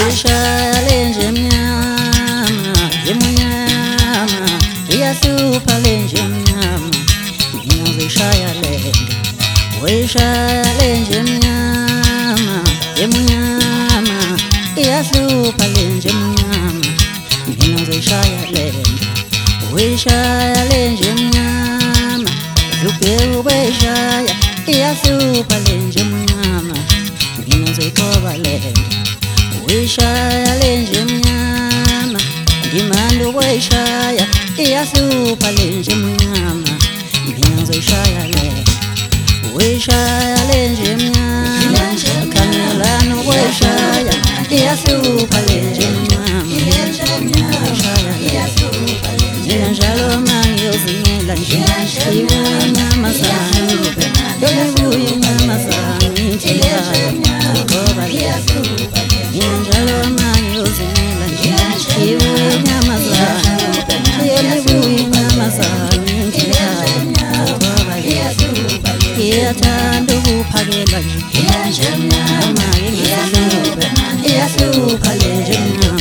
uyishaya lenje mnyama yemunyama iyasupha lenje mnyama mina uyishaya lende uyishaya lenje mnyama yemunyama iyasupha lenje mnyama mina uyishaya lende uyishaya lenje mnyama zuphe ubeshaya iyasupha lenje mnyama mina uyithoba lende uyishaya lenje mnyama ndimanda ukuyishaya iyasupha lenje mnyama mina uyishaya lende uyishaya lenje mnyama khangelana ukuyishaya iyasupha lenje mnyama uyishaya lende njalo mangiyozingela nje iwe nyamazana yolibuye nyamazana ithiyaya ngoba njalo mangiyozingela nje iwe nyamazana yolibuye nyamazana ithiyaya ngoba iyathanda ukuphakela nje noma ingazilube iyasupha lenje mnyama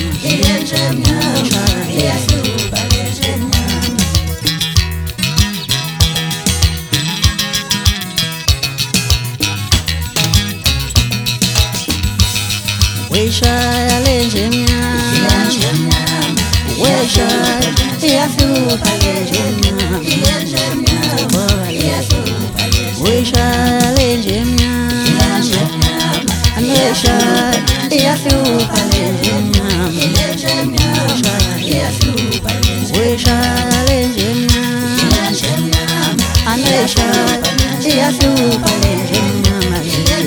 uyishaya lenje mnyama uyishaya iyasupha lenje mnyama uyishaya lenje mnyama uyishaya iyasupha lenje mnyama uyishaya lenje mnyama uyishaya iyasupha lenje mnyama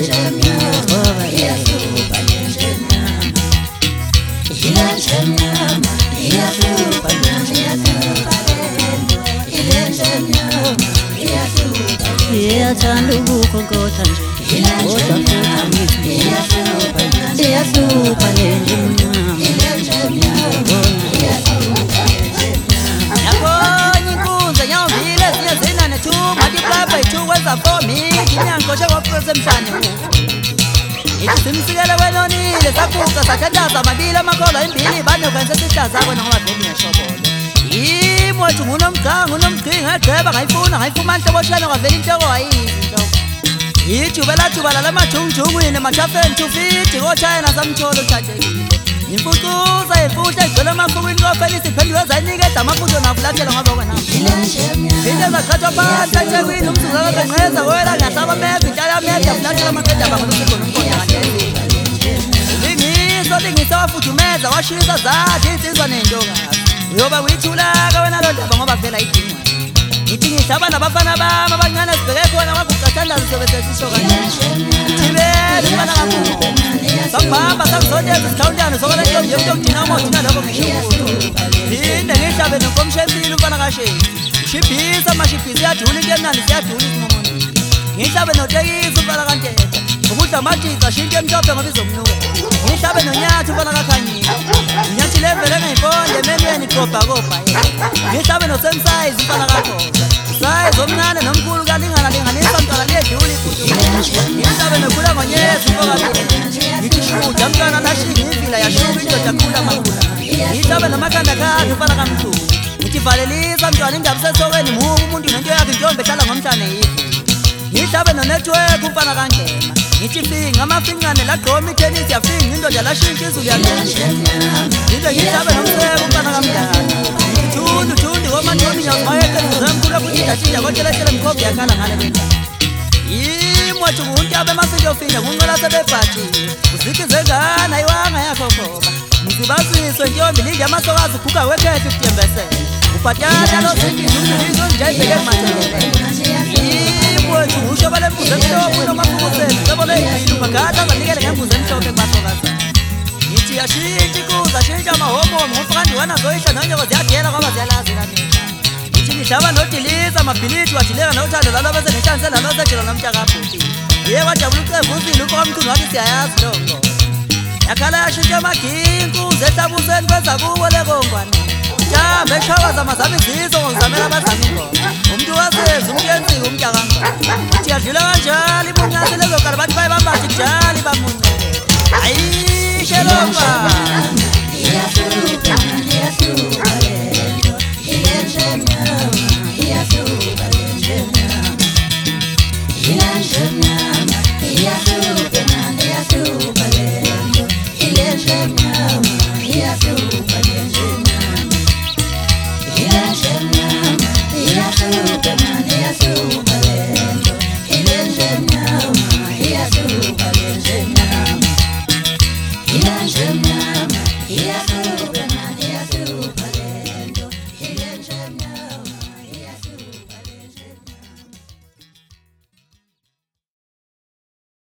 iyathanda ukukhokotha nje kodwa futhi angithi iyasupha lenje mnyama yabona inkunzi nyawuvile ezinye zinane two multiply by 2 wenza 4 mingi inyangoshwe kwafuze emhlane ithi simsikele kwenonile saguqa sathandaza amabili amakholwa imbili banokwenza sihlaza kona ngoba vele ngiyashobolo imothi ngunomgcango unomgcinga egceba ngayifuna ngayifuma nhloboshana kwavela inhloko wayizinto ijuba lajuba lamajungujungu yini emashafeni 250 kochayina samtholo uthathekile imfucuza imfuhle igcwele amafukwini kofenisi iphenduke zayinikeda amafutho navulathela ngoba kwena into ezaqhathwa phansi ethekwini umzuzu akakenqeza wela ngasaba meza intshaya yameda vulathela amaqeda abangolusiko nomkhonya lingiso wafudumeza washisa zathi insizwa nentokazi uyoba uyithulaka wena lo ndaba ngoba vela idingwa ngithi ngihlaba nabafana bami abancane sibheke khona waguqathandazi sobe sesisho kanje thibele umfana kakhulu sangibamba sangizondeza isihlawuntana sokola ntombi yokugcina umothina lokho ngisho phinde ngihlabe nonkomshempile umfana kashezi ushibhisa amashibhisi iyadula into emnandi siyadula isimomoni ngihlabe notekisi umfana kanteta ukudla amajica shinto emhlophe ngoba izomnuka ngihlabe nonyathi umfana kakhanyisa unyathi levele engayiponde emenweni kobhakoba ngihlabe nosemsayizi umfana kakhoza sayizi omncane nomkhulu kalingana linganisa mntwana liyedlula ifuthi ngihlabe nokhula ngonyezi mpokakhe ngithi shuda mntwana lashinga imvila yashuka indoda khula amakhula ngihlabe namakhandakhathi umfana kamkhulu ngithi valelisa mntwana indaba sesokweni mubi umuntu nento yakhe intombi ehlala ngomhlane yifu ngihlabe nonetwork umfana kangema ngithi finga amafincane lagqoma itenisi yafinga indoda lashintsha izulu yangena ngide ngihlabe nomseko umfana kamdala thundu komantoni nyawumayekenzemkhulu akuthindathinda kotsheleshele mkhombi yakhala ngale benta imothi kuntabe masintofinda kunqola sebebhathile uzikize ngana ayiwanga yakho khoba mzibasiswe ntombi linde amasokazi ukhuka wekhethi kutembesele ubhatata lozindizo njayibheke kumathelele ibothi usho balembuzo emhlophe nomafuseni sebole impilo magada nganikele ngembuzo emhlophe kubasokazi ngithi yashintsha ikuza shintsha amahomo ngomfakandi wana zoyisha nonyoko ziyagela ngoba ziyalazela mina ngithi ngihlaba nodiliza amabhilidi wathileka nothando lalo bese nehlanzela losejelo nomntakabhuti ye wajabula ucembu uzile ufoka mkhulu wathi siyayazi longo yakhala yashintsha amaginku zehlabuseni kwenza kuwo lekongwane mhlambe eshawaza amazami izizo ngozamela abazami ingoma umuntu wasezi umyenziwe umntakanga uthi yadlula kanjalo ibunyasi lezokala bathi bayibambathi njalo bamuncele ayishe Siyalongwa. Iyahluka, iyahluka.